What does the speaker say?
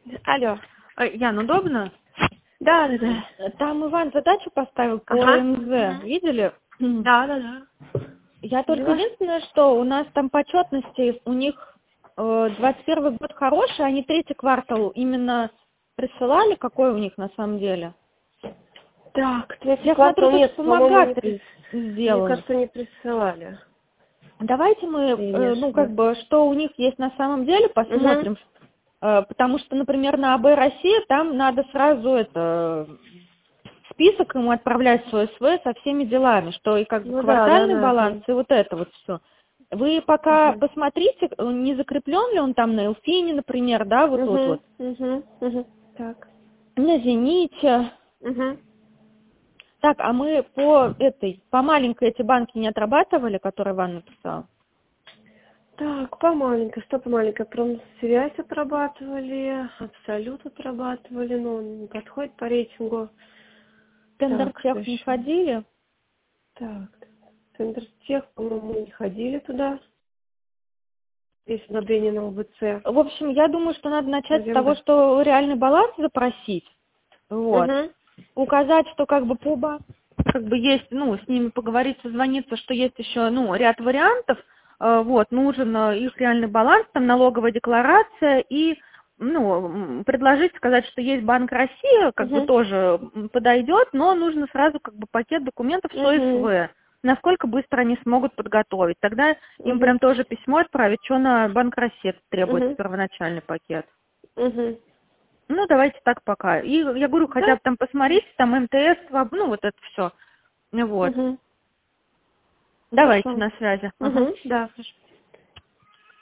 Алло. Ян, удобно? Да, да, да. Там Иван задачу поставил по Ага. МЗ. Видели? Да, да, да. Я только Поняла. единственное, что у нас там по отчетности, у них 21 год хороший, они третий квартал именно присылали, какой у них на самом деле? Так, третий Я квартал смотрю, тут нет, по-моему, вспомогатель мне сделан. кажется, не присылали. Давайте мы, Если я не ну, как ошибаюсь. бы, что у них есть на самом деле, посмотрим. Потому что, например, на АБ Россия там надо сразу список ему отправлять в свой СВ со всеми делами, что и как бы Ну да, да, квартальный да. баланс, и вот это вот все. Вы пока посмотрите, не закреплен ли он там на Элфине, например, да, вот тут вот. Так. На Зените. Так, а мы по маленькой эти банки не отрабатывали, которые Иван написал? Так, помаленько, что помаленько? Промсвязь отрабатывали, Абсолют отрабатывали, но он не подходит по рейтингу. Тендер Так, что тех не еще? ходили? Так, Центртех, по-моему, мы не ходили туда. Есть одобрение на ОБЦ. В общем, я думаю, что надо начать с Наверное, того, да. что реальный баланс запросить. Вот. Указать, что как бы по банку, как бы есть, ну, с ними поговорить, созвониться, что есть еще, ну, ряд вариантов. Вот, нужен их реальный баланс, там налоговая декларация и, ну, предложить, сказать, что есть Банк России, как бы тоже подойдет, но нужно сразу как бы пакет документов с ОСВ. Насколько быстро они смогут подготовить. Тогда им прям тоже письмо отправить, что на Банк России требуется первоначальный пакет. Ну, давайте так пока. И я говорю, хотя бы там посмотрите, там МТС, ну, вот это все. Вот. Давайте Хорошо. на связи. Да, хорошо.